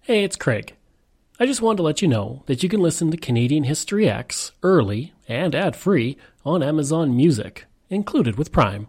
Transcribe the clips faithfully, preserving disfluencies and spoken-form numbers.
Hey, it's Craig. I just wanted to let you know that you can listen to Canadian History X early and ad-free on Amazon Music, included with Prime.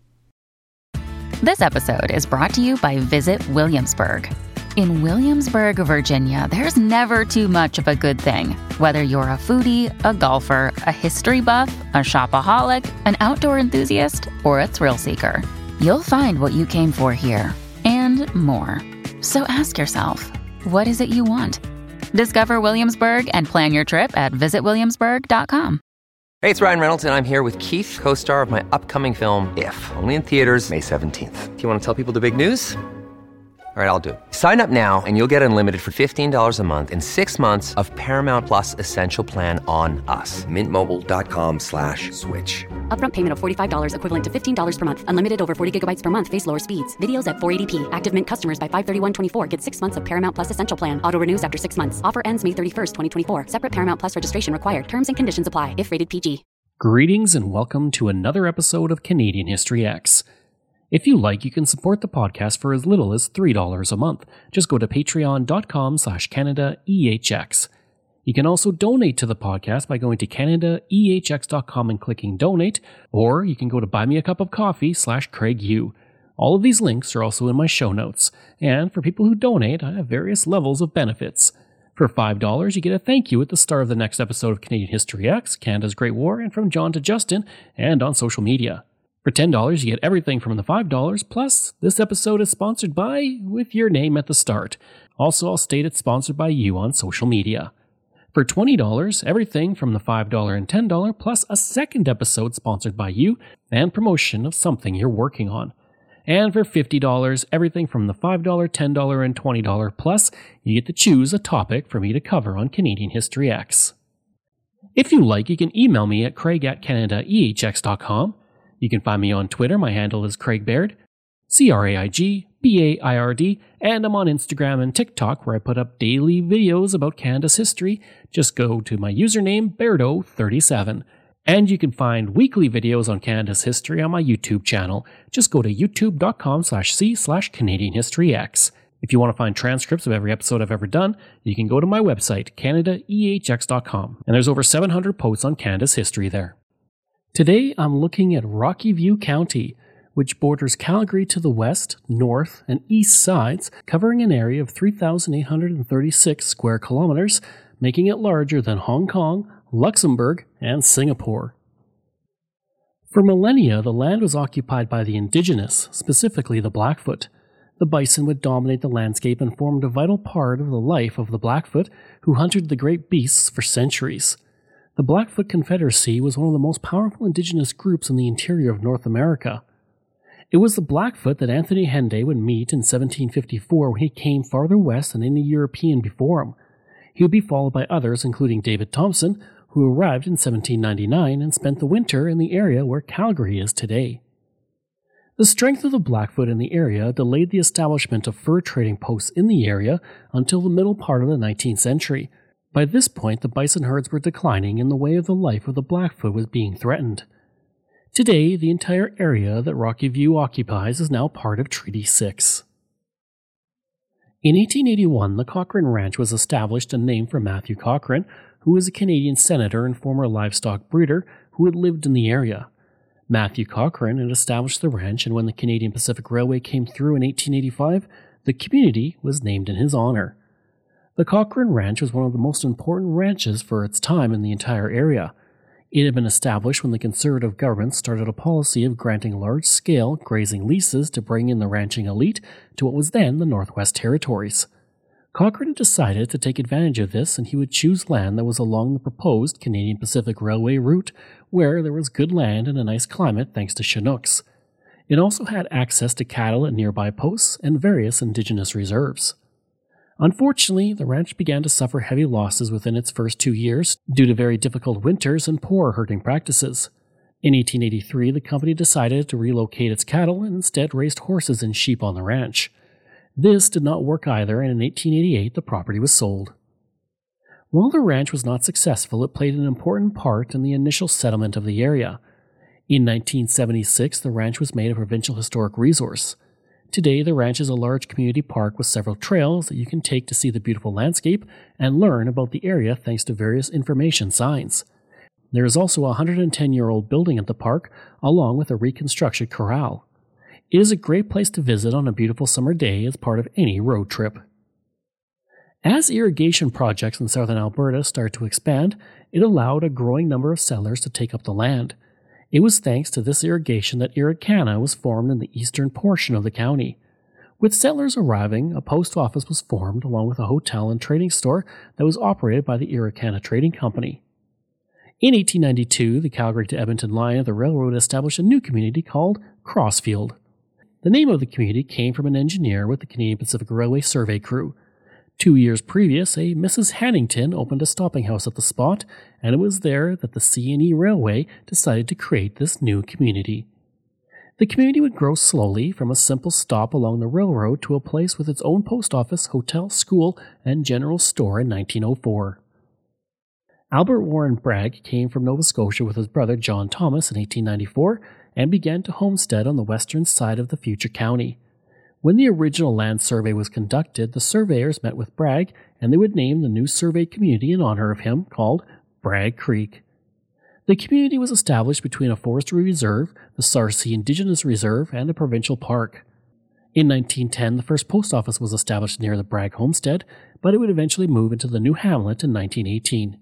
This episode is brought to you by Visit Williamsburg. In Williamsburg, Virginia, there's never too much of a good thing. Whether you're a foodie, a golfer, a history buff, a shopaholic, an outdoor enthusiast, or a thrill seeker, you'll find what you came for here and more. So ask yourself, what is it you want? Discover Williamsburg and plan your trip at visit williamsburg dot com. Hey, it's Ryan Reynolds, and I'm here with Keith, co-star of my upcoming film, If, only in theaters May seventeenth. Do you want to tell people the big news? All right, I'll do it. Sign up now and you'll get unlimited for fifteen dollars a month and six months of Paramount Plus Essential Plan on us. Mint Mobile dot com slash switch. Upfront payment of forty-five dollars equivalent to fifteen dollars per month. Unlimited over forty gigabytes per month. Face lower speeds. Videos at four eighty p. Active Mint customers by five thirty-one twenty-four get six months of Paramount Plus Essential Plan. Auto renews after six months. Offer ends May thirty-first, twenty twenty-four. Separate Paramount Plus registration required. Terms and conditions apply if rated P G. Greetings and welcome to another episode of Canadian History X. If you like, you can support the podcast for as little as three dollars a month. Just go to patreon.com slash CanadaEHX. You can also donate to the podcast by going to canada e h x dot com and clicking donate, or you can go to buymeacupofcoffee slash CraigU. All of these links are also in my show notes, and for people who donate, I have various levels of benefits. For five dollars, you get a thank you at the start of the next episode of Canadian History X, Canada's Great War, and from John to Justin, and on social media. For ten dollars, you get everything from the five dollars, plus this episode is sponsored by, with your name at the start. Also, I'll state it's sponsored by you on social media. For twenty dollars, everything from the five dollars and ten dollars, plus a second episode sponsored by you, and promotion of something you're working on. And for fifty dollars, everything from the five dollars, ten dollars, and twenty dollars, plus you get to choose a topic for me to cover on Canadian History X. If you like, you can email me at craig at canada e h x dot com. You can find me on Twitter. My handle is Craig Baird, C R A I G B A I R D, and I'm on Instagram and TikTok where I put up daily videos about Canada's history. Just go to my username, Bairdo thirty-seven. And you can find weekly videos on Canada's history on my YouTube channel. Just go to youtube.com slash c slash Canadian History X. If you want to find transcripts of every episode I've ever done, you can go to my website, canada e h x dot com. And there's over seven hundred posts on Canada's history there. Today, I'm looking at Rocky View County, which borders Calgary to the west, north, and east sides, covering an area of three thousand eight hundred thirty-six square kilometers, making it larger than Hong Kong, Luxembourg, and Singapore. For millennia, the land was occupied by the indigenous, specifically the Blackfoot. The bison would dominate the landscape and formed a vital part of the life of the Blackfoot, who hunted the great beasts for centuries. The Blackfoot Confederacy was one of the most powerful indigenous groups in the interior of North America. It was the Blackfoot that Anthony Henday would meet in seventeen fifty-four when he came farther west than any European before him. He would be followed by others, including David Thompson, who arrived in seventeen ninety-nine and spent the winter in the area where Calgary is today. The strength of the Blackfoot in the area delayed the establishment of fur trading posts in the area until the middle part of the nineteenth century. By this point, the bison herds were declining and the way of the life of the Blackfoot was being threatened. Today, the entire area that Rocky View occupies is now part of Treaty six. In eighteen eighty-one, the Cochrane Ranch was established and named for Matthew Cochrane, who was a Canadian senator and former livestock breeder who had lived in the area. Matthew Cochrane had established the ranch, and when the Canadian Pacific Railway came through in eighteen eighty-five, the community was named in his honor. The Cochrane Ranch was one of the most important ranches for its time in the entire area. It had been established when the Conservative government started a policy of granting large-scale grazing leases to bring in the ranching elite to what was then the Northwest Territories. Cochrane decided to take advantage of this, and he would choose land that was along the proposed Canadian Pacific Railway route, where there was good land and a nice climate thanks to Chinooks. It also had access to cattle at nearby posts and various indigenous reserves. Unfortunately, the ranch began to suffer heavy losses within its first two years due to very difficult winters and poor herding practices. In eighteen eighty-three, the company decided to relocate its cattle and instead raised horses and sheep on the ranch. This did not work either, and in eighteen eighty-eight, the property was sold. While the ranch was not successful, it played an important part in the initial settlement of the area. In nineteen seventy-six, the ranch was made a provincial historic resource. Today, the ranch is a large community park with several trails that you can take to see the beautiful landscape and learn about the area thanks to various information signs. There is also a one hundred ten year old building at the park, along with a reconstructed corral. It is a great place to visit on a beautiful summer day as part of any road trip. As irrigation projects in southern Alberta started to expand, it allowed a growing number of settlers to take up the land. It was thanks to this irrigation that Irricana was formed in the eastern portion of the county. With settlers arriving, a post office was formed along with a hotel and trading store that was operated by the Irricana Trading Company. In eighteen ninety-two, the Calgary to Edmonton line of the railroad established a new community called Crossfield. The name of the community came from an engineer with the Canadian Pacific Railway survey crew. Two years previous, a Missus Hannington opened a stopping house at the spot, and it was there that the C and E Railway decided to create this new community. The community would grow slowly from a simple stop along the railroad to a place with its own post office, hotel, school, and general store in nineteen oh four. Albert Warren Bragg came from Nova Scotia with his brother John Thomas in eighteen ninety-four and began to homestead on the western side of the future county. When the original land survey was conducted, the surveyors met with Bragg, and they would name the new survey community in honor of him, called Bragg Creek. The community was established between a forestry reserve, the Sarcee Indigenous Reserve, and a provincial park. In nineteen ten, the first post office was established near the Bragg homestead, but it would eventually move into the new hamlet in nineteen eighteen.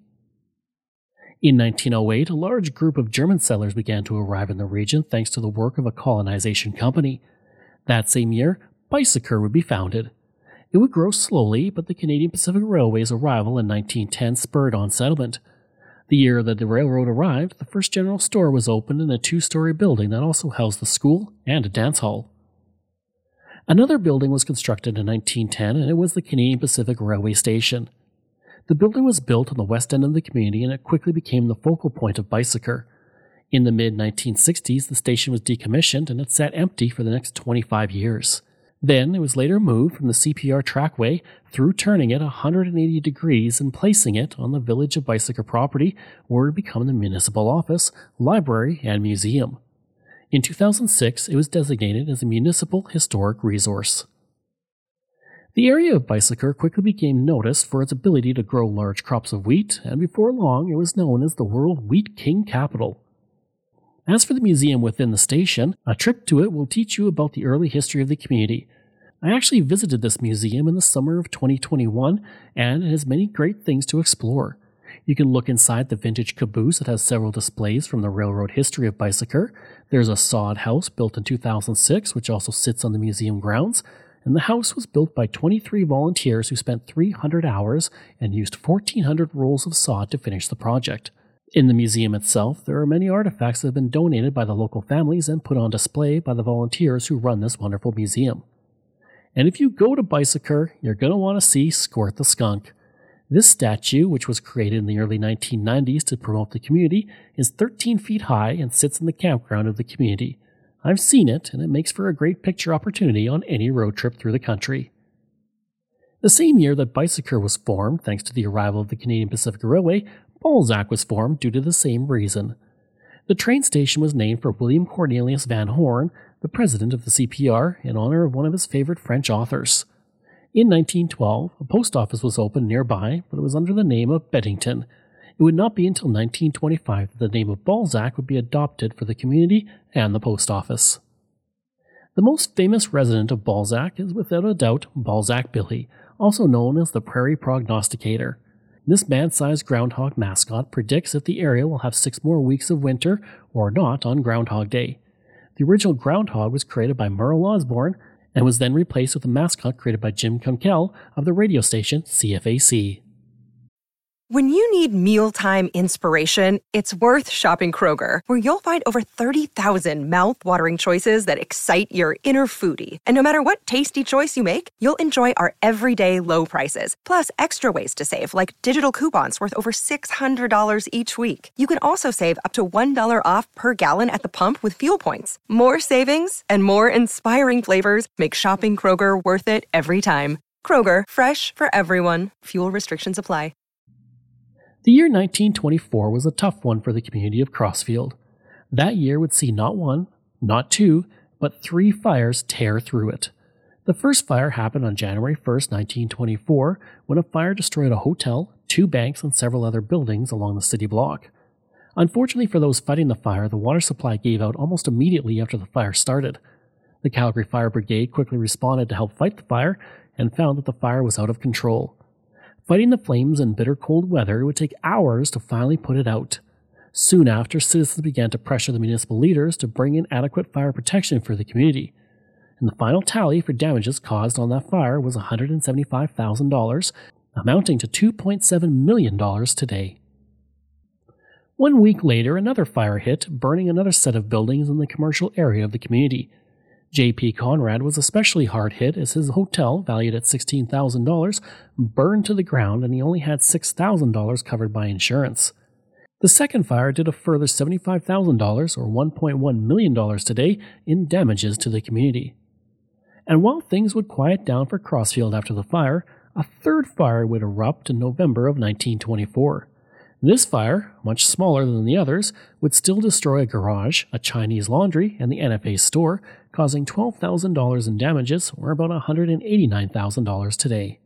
In nineteen oh eight, a large group of German settlers began to arrive in the region thanks to the work of a colonization company. That same year, Bicyker would be founded. It would grow slowly, but the Canadian Pacific Railway's arrival in nineteen ten spurred on settlement. The year that the railroad arrived, the first general store was opened in a two-story building that also housed the school and a dance hall. Another building was constructed in nineteen ten, and it was the Canadian Pacific Railway Station. The building was built on the west end of the community, and it quickly became the focal point of Bicyker. In the mid nineteen sixties, the station was decommissioned and it sat empty for the next twenty-five years. Then it was later moved from the C P R trackway through turning it one hundred eighty degrees and placing it on the Village of Bicyker property, where it would become the municipal office, library, and museum. In two thousand six, it was designated as a municipal historic resource. The area of Bicyker quickly became noticed for its ability to grow large crops of wheat, and before long it was known as the World Wheat King Capital. As for the museum within the station, a trip to it will teach you about the early history of the community. I actually visited this museum in the summer of twenty twenty-one, and it has many great things to explore. You can look inside the vintage caboose that has several displays from the railroad history of Bicyker. There's a sod house built in two thousand six, which also sits on the museum grounds, and the house was built by twenty-three volunteers who spent three hundred hours and used fourteen hundred rolls of sod to finish the project. In the museum itself, there are many artifacts that have been donated by the local families and put on display by the volunteers who run this wonderful museum. And if you go to Bicyker, you're going to want to see Squirt the Skunk. This statue, which was created in the early nineteen nineties to promote the community, is thirteen feet high and sits in the campground of the community. I've seen it, and it makes for a great picture opportunity on any road trip through the country. The same year that Bicyker was formed, thanks to the arrival of the Canadian Pacific Railway, Balzac was formed due to the same reason. The train station was named for William Cornelius Van Horn, the president of the C P R, in honor of one of his favorite French authors. In nineteen twelve, a post office was opened nearby, but it was under the name of Beddington. It would not be until nineteen twenty-five that the name of Balzac would be adopted for the community and the post office. The most famous resident of Balzac is without a doubt Balzac Billy, also known as the Prairie Prognosticator. This man-sized groundhog mascot predicts if the area will have six more weeks of winter or not on Groundhog Day. The original groundhog was created by Merle Osborne and was then replaced with a mascot created by Jim Kunkel of the radio station C F A C. When you need mealtime inspiration, it's worth shopping Kroger, where you'll find over thirty thousand mouth-watering choices that excite your inner foodie. And no matter what tasty choice you make, you'll enjoy our everyday low prices, plus extra ways to save, like digital coupons worth over six hundred dollars each week. You can also save up to one dollar off per gallon at the pump with fuel points. More savings and more inspiring flavors make shopping Kroger worth it every time. Kroger, fresh for everyone. Fuel restrictions apply. The year nineteen twenty-four was a tough one for the community of Crossfield. That year would see not one, not two, but three fires tear through it. The first fire happened on January first, nineteen twenty-four, when a fire destroyed a hotel, two banks, and several other buildings along the city block. Unfortunately for those fighting the fire, the water supply gave out almost immediately after the fire started. The Calgary Fire Brigade quickly responded to help fight the fire and found that the fire was out of control. Fighting the flames in bitter cold weather, it would take hours to finally put it out. Soon after, citizens began to pressure the municipal leaders to bring in adequate fire protection for the community. And the final tally for damages caused on that fire was one hundred seventy-five thousand dollars, amounting to two point seven million dollars today. One week later, another fire hit, burning another set of buildings in the commercial area of the community. J P Conrad was especially hard hit as his hotel, valued at sixteen thousand dollars, burned to the ground and he only had six thousand dollars covered by insurance. The second fire did a further seventy-five thousand dollars, or one point one million dollars today, in damages to the community. And while things would quiet down for Crossfield after the fire, a third fire would erupt in November of nineteen twenty-four. This fire, much smaller than the others, would still destroy a garage, a Chinese laundry, and the N F A store, causing twelve thousand dollars in damages, or about one hundred eighty-nine thousand dollars today.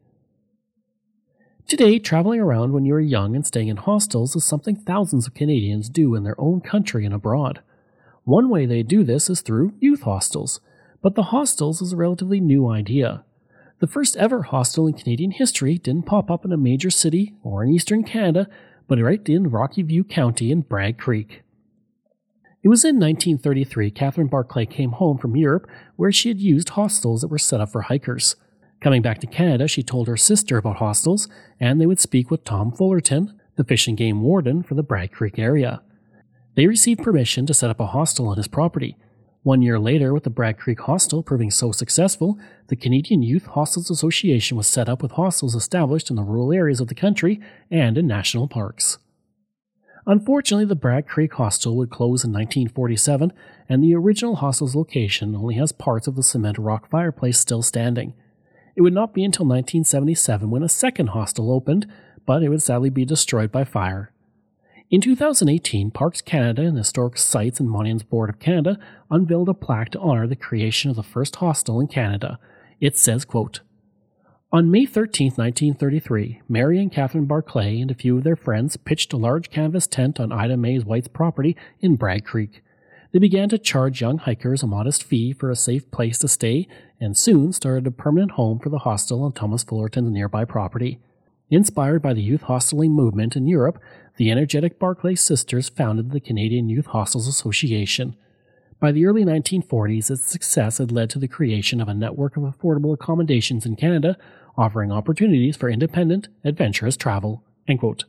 Today, traveling around when you are young and staying in hostels is something thousands of Canadians do in their own country and abroad. One way they do this is through youth hostels, but the hostels is a relatively new idea. The first ever hostel in Canadian history didn't pop up in a major city or in eastern Canada, but right in Rocky View County in Bragg Creek. It was in nineteen thirty-three Catherine Barclay came home from Europe where she had used hostels that were set up for hikers. Coming back to Canada, she told her sister about hostels, and they would speak with Tom Fullerton, the fish and game warden for the Bragg Creek area. They received permission to set up a hostel on his property. One year later, with the Bragg Creek Hostel proving so successful, the Canadian Youth Hostels Association was set up with hostels established in the rural areas of the country and in national parks. Unfortunately, the Bragg Creek Hostel would close in nineteen forty-seven, and the original hostel's location only has parts of the cement rock fireplace still standing. It would not be until nineteen seventy-seven when a second hostel opened, but it would sadly be destroyed by fire. In two thousand eighteen, Parks Canada and the Historic Sites and Monuments Board of Canada unveiled a plaque to honor the creation of the first hostel in Canada. It says, quote, "On May thirteenth, nineteen thirty-three, Mary and Catherine Barclay and a few of their friends pitched a large canvas tent on Ida Mae White's property in Bragg Creek. They began to charge young hikers a modest fee for a safe place to stay and soon started a permanent home for the hostel on Thomas Fullerton's nearby property. Inspired by the youth hosteling movement in Europe, the energetic Barclay sisters founded the Canadian Youth Hostels Association. By the early nineteen forties, its success had led to the creation of a network of affordable accommodations in Canada, offering opportunities for independent, adventurous travel." End quote.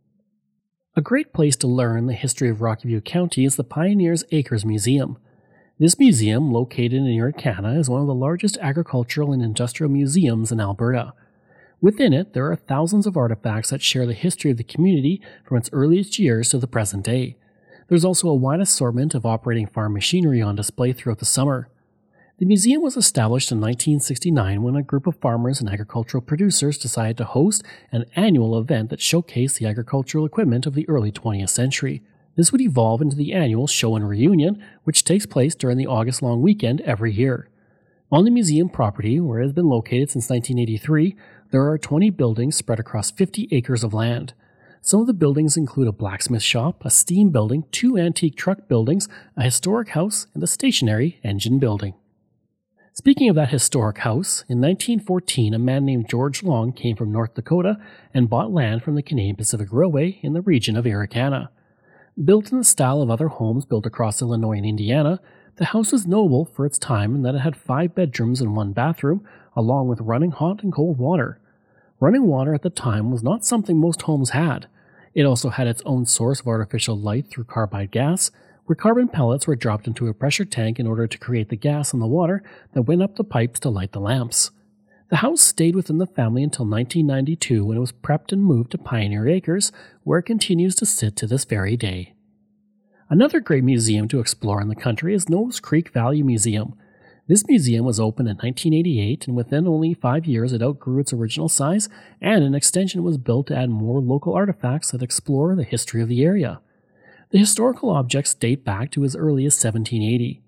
A great place to learn the history of Rocky View County is the Pioneers Acres Museum. This museum, located in Irricana, is one of the largest agricultural and industrial museums in Alberta. Within it, there are thousands of artifacts that share the history of the community from its earliest years to the present day. There's also a wide assortment of operating farm machinery on display throughout the summer. The museum was established in nineteen sixty-nine when a group of farmers and agricultural producers decided to host an annual event that showcased the agricultural equipment of the early twentieth century. This would evolve into the annual Show and Reunion, which takes place during the August long weekend every year. On the museum property, where it has been located since nineteen eighty-three, there are twenty buildings spread across fifty acres of land. Some of the buildings include a blacksmith shop, a steam building, two antique truck buildings, a historic house, and a stationary engine building. Speaking of that historic house, in nineteen fourteen, a man named George Long came from North Dakota and bought land from the Canadian Pacific Railway in the region of Irricana. Built in the style of other homes built across Illinois and Indiana, the house was notable for its time in that it had five bedrooms and one bathroom, along with running hot and cold water. Running water at the time was not something most homes had. It also had its own source of artificial light through carbide gas, where carbon pellets were dropped into a pressure tank in order to create the gas in the water that went up the pipes to light the lamps. The house stayed within the family until nineteen ninety-two when it was prepped and moved to Pioneer Acres, where it continues to sit to this very day. Another great museum to explore in the country is Nose Creek Valley Museum. This museum was opened in nineteen eighty-eight, and within only five years it outgrew its original size, and an extension was built to add more local artifacts that explore the history of the area. The historical objects date back to as early as seventeen eighty.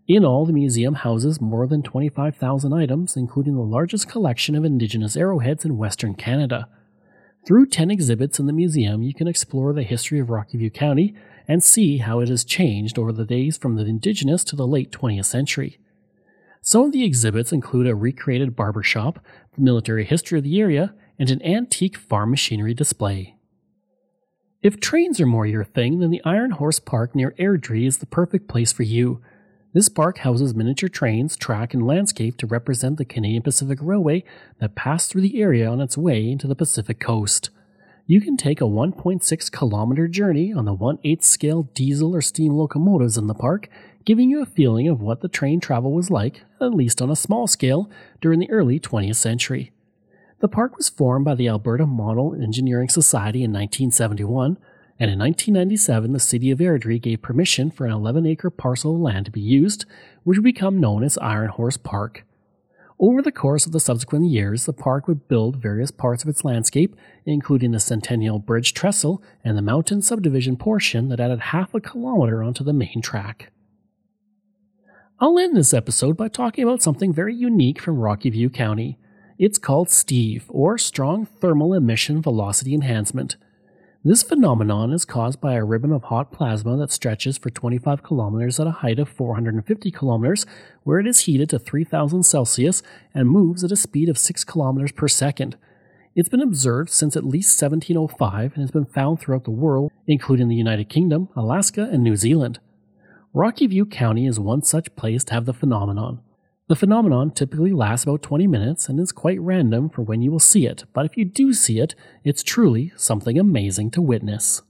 In all, the museum houses more than twenty-five thousand items, including the largest collection of Indigenous arrowheads in Western Canada. Through ten exhibits in the museum, you can explore the history of Rocky View County and see how it has changed over the days from the Indigenous to the late twentieth century. Some of the exhibits include a recreated barber shop, the military history of the area, and an antique farm machinery display. If trains are more your thing, then the Iron Horse Park near Airdrie is the perfect place for you. This park houses miniature trains, track, and landscape to represent the Canadian Pacific Railway that passed through the area on its way into the Pacific Coast. You can take a one point six kilometer journey on the one eighth scale diesel or steam locomotives in the park, giving you a feeling of what the train travel was like, at least on a small scale, during the early twentieth century. The park was formed by the Alberta Model Engineering Society in nineteen seventy-one, and in nineteen ninety-seven the City of Airdrie gave permission for an eleven acre parcel of land to be used, which would become known as Iron Horse Park. Over the course of the subsequent years, the park would build various parts of its landscape, including the Centennial Bridge trestle and the mountain subdivision portion that added half a kilometer onto the main track. I'll end this episode by talking about something very unique from Rocky View County. It's called STEVE, or Strong Thermal Emission Velocity Enhancement. This phenomenon is caused by a ribbon of hot plasma that stretches for twenty-five kilometers at a height of four hundred fifty kilometers, where it is heated to three thousand Celsius and moves at a speed of six kilometers per second. It's been observed since at least seventeen oh five and has been found throughout the world, including the United Kingdom, Alaska, and New Zealand. Rocky View County is one such place to have the phenomenon. The phenomenon typically lasts about twenty minutes and is quite random for when you will see it, but if you do see it, it's truly something amazing to witness.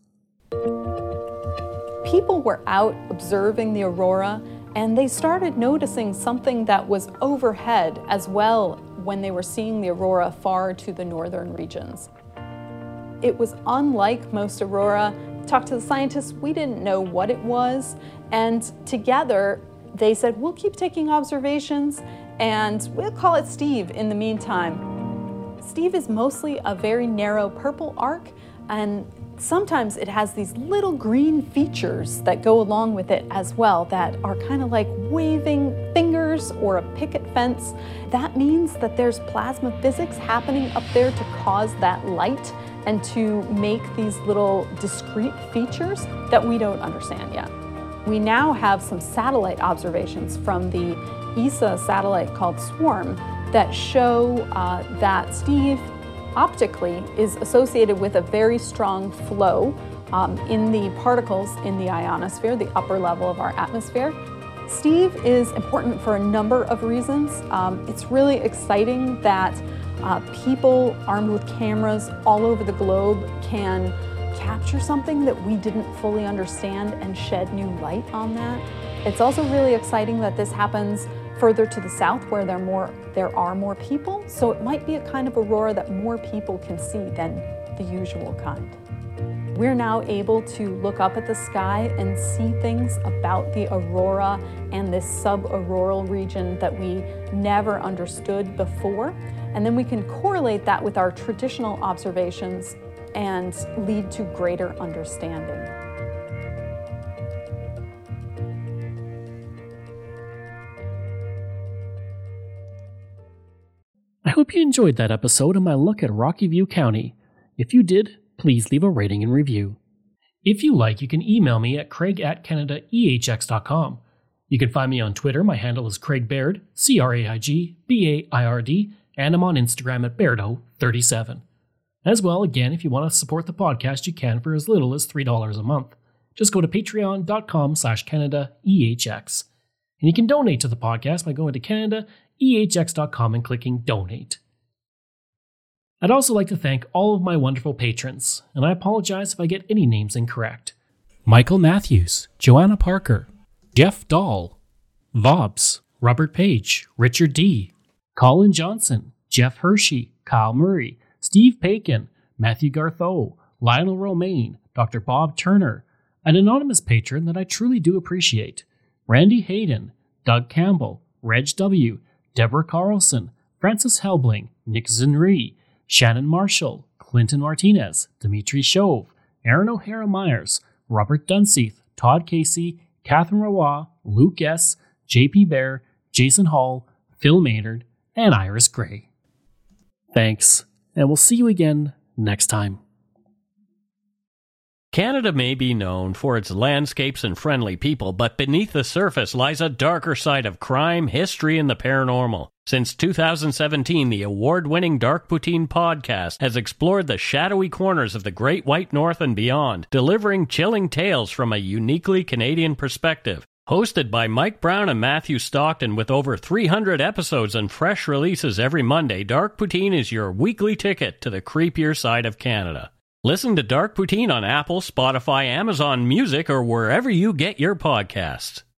People were out observing the aurora, and they started noticing something that was overhead as well when they were seeing the aurora far to the northern regions. It was unlike most aurora. Talked to the scientists, we didn't know what it was, and together they said, we'll keep taking observations and we'll call it STEVE in the meantime. STEVE is mostly a very narrow purple arc, and sometimes it has these little green features that go along with it as well that are kind of like waving fingers or a picket fence. That means that there's plasma physics happening up there to cause that light and to make these little discrete features that we don't understand yet. We now have some satellite observations from the E S A satellite called SWARM that show uh, that STEVE optically is associated with a very strong flow um, in the particles in the ionosphere, the upper level of our atmosphere. STEVE is important for a number of reasons. Um, it's really exciting that uh, people armed with cameras all over the globe can capture something that we didn't fully understand and shed new light on that. It's also really exciting that this happens further to the south where there, more, there are more people, so it might be a kind of aurora that more people can see than the usual kind. We're now able to look up at the sky and see things about the aurora and this subauroral region that we never understood before, and then we can correlate that with our traditional observations and lead to greater understanding. I hope you enjoyed that episode of my look at Rocky View County. If you did, please leave a rating and review. If you like, you can email me at craig at canada e h x dot com. You can find me on Twitter. My handle is Craig Baird, C R A I G B A I R D, and I'm on Instagram at Bairdo thirty-seven. As well, again, if you want to support the podcast, you can for as little as three dollars a month. Just go to patreon.com slash Canada EHX. And you can donate to the podcast by going to canada e h x dot com and clicking Donate. I'd also like to thank all of my wonderful patrons, and I apologize if I get any names incorrect. Michael Matthews, Joanna Parker, Jeff Dahl, Vobs, Robert Page, Richard D., Colin Johnson, Jeff Hershey, Kyle Murray, Steve Pakin, Matthew Gartho, Lionel Romaine, Doctor Bob Turner, an anonymous patron that I truly do appreciate, Randy Hayden, Doug Campbell, Reg W., Deborah Carlson, Francis Helbling, Nick Zinri, Shannon Marshall, Clinton Martinez, Dimitri Shove, Aaron O'Hara Myers, Robert Dunseith, Todd Casey, Catherine Rawa, Luke S., J P Bear, Jason Hall, Phil Maynard, and Iris Gray. Thanks, and we'll see you again next time. Canada may be known for its landscapes and friendly people, but beneath the surface lies a darker side of crime, history, and the paranormal. Since two thousand seventeen, the award-winning Dark Poutine podcast has explored the shadowy corners of the Great White North and beyond, delivering chilling tales from a uniquely Canadian perspective. Hosted by Mike Brown and Matthew Stockton with over three hundred episodes and fresh releases every Monday, Dark Poutine is your weekly ticket to the creepier side of Canada. Listen to Dark Poutine on Apple, Spotify, Amazon Music, or wherever you get your podcasts.